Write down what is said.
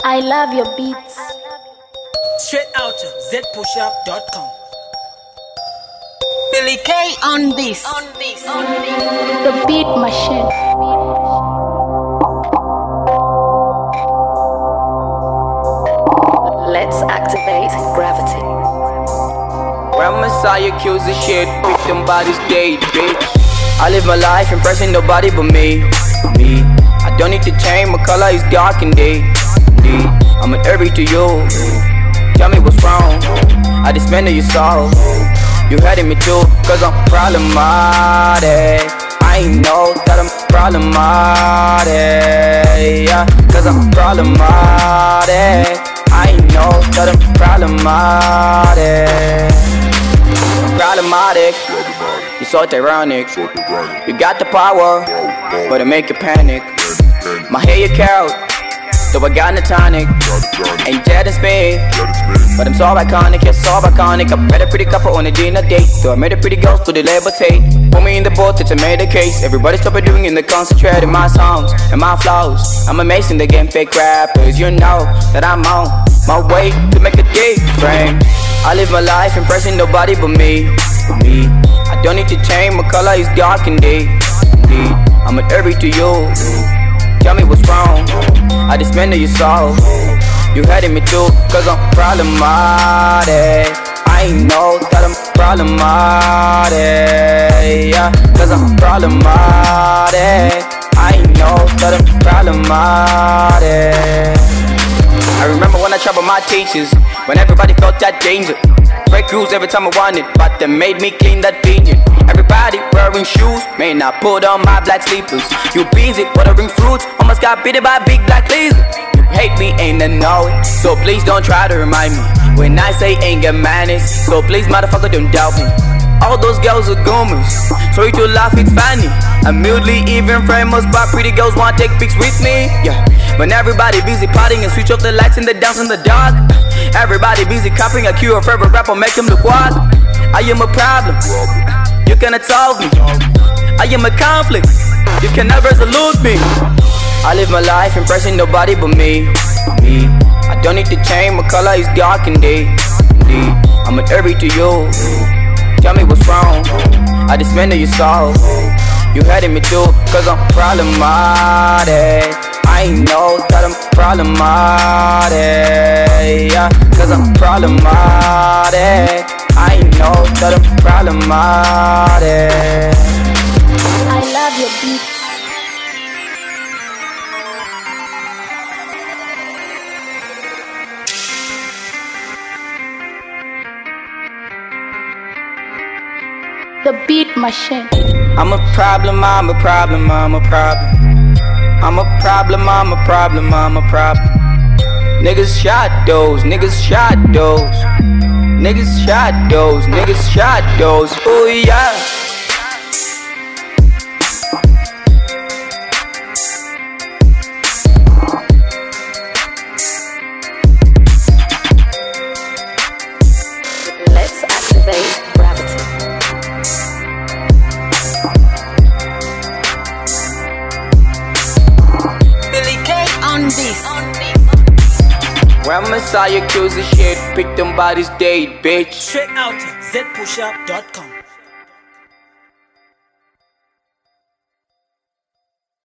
I love your beats. Straight out to zpushup.com. Billy K on this. The beat machine. Let's activate gravity. When Messiah kills the shit, pick them bodies dead, bitch. I live my life impressing nobody but me. I don't need to change, my color is dark and day. I'm an Irby to you. Tell me what's wrong. I dismantle your soul. You hurting me too, cause I'm problematic. I know that I'm problematic, yeah, cause I'm problematic. I know that I'm problematic. I'm problematic. You're so tyrannic. You got the power, but I make you panic. My hair you count, though I got no tonic. Ain't dead as me, but I'm so iconic, yeah, so iconic. I met a pretty couple on a dinner date, though I met a pretty girl to the label tape. Put me in the boat, it's a made a case. Everybody stop it doing in the concentrate in my songs and my flows. I'm amazing, they game fake rappers. You know that I'm on my way to make a difference. I live my life impressing nobody but me. I don't need to change, my color is dark and deep. I'm an Irby to you. Tell me what's wrong. I dismantle your soul. You hurting me too, cause I'm problematic. I know that I'm problematic, yeah, cause I'm problematic. I know that I'm problematic. I remember when I troubled my teachers, when everybody felt that danger. Break rules every time I wanted, but they made me clean that opinion. Everybody wearing shoes, man, I put on my black sleepers. You busy watering fruits, almost got bitten by a big black lizard. You hate me, ain't I know it, so please don't try to remind me when I say ain't got manners. So please, motherfucker, don't doubt me. All those girls are goomers, sorry to laugh, it's funny. I'm mildly even famous, but pretty girls want to take pics with me. Yeah, when everybody busy partying and switch off the lights and the dance in the dark. Everybody busy copying a cue of favorite rapper, make him look wild. I am a problem, you cannot solve me. I am a conflict, you cannot resolve me. I live my life impressing nobody but me. I don't need to change, my color is dark and deep. I'm an Irby to you. Tell me what's wrong. I dismantle your soul. You hurting me too, cause I'm problematic. I know that I'm problematic, yeah, cause I'm problematic. I know that I'm problematic. I love your beats. The beat machine. I'm a problem, I'm a problem, I'm a problem. I'm a problem, I'm a problem, I'm a problem. Niggas shot those, niggas shot those. Niggas shot those, niggas shot those. Oh yeah. Let's activate gravity. When Messiah kills the shit, pick them bodies dead, bitch. Straight out to zpushup.com.